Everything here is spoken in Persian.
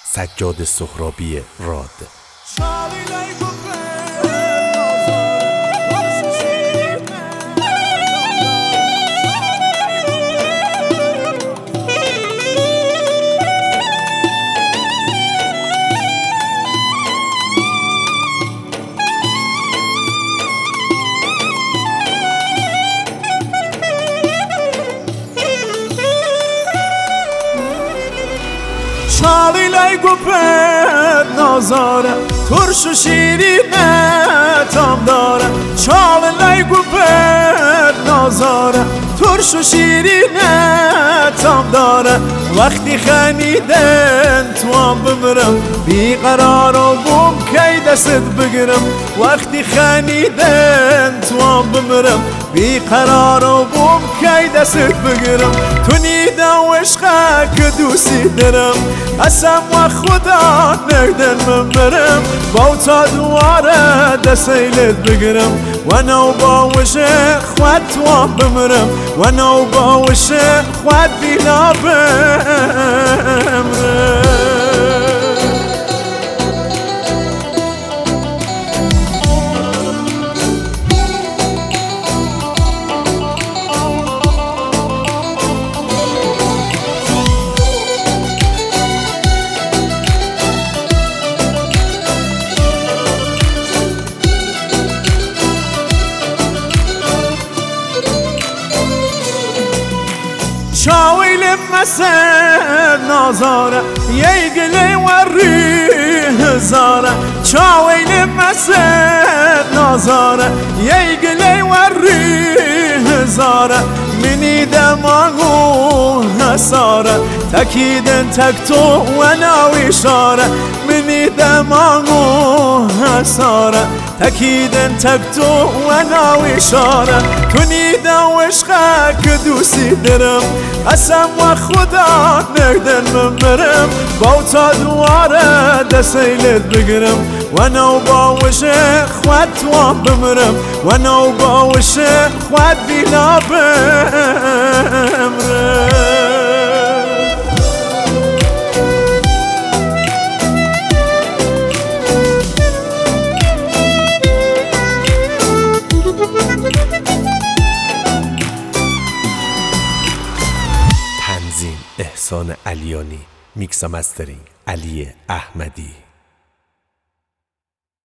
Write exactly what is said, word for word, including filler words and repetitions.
سجاد سهرابی راد. چالی لای گوپت نازاره ترش و شیرینه تام داره. چالی لای گوپت نازاره ترش و شیرینه تام داره. وقتی خنیدن تو هم بمرم بیقرار و بوم کی دست بگیرم. وقتی خنیدن تو هم بمرم بیقرار و بوم کی دست بگیرم. تو نیده و عشقه که دوستی دارم قسم و خدا نگدن من برم. با تا دواره دستیلت بگیرم و نو با وشه خود تو هم بمرم و نو با وشه خود بینا بمرم. شاویل مسر نازاره یه گله وری هزاره. شاویل مسر نازاره یه گله وری هزاره. منی دماغو حساره تکیدن تک تو و ناوی شاره. منی دماغو حساره تکیدن تک تو و ناوی شاره. تو نیده و عشقه که دوستی دارم قسم و خدا نگدن من برم. با تا دواره دستیلت بگیرم و نو با وشه خود تو هم بمرم و نو با وشه خود بینا بمرم. تنظیم احسان علیانی، میکس و مسترینگ علی احمدی.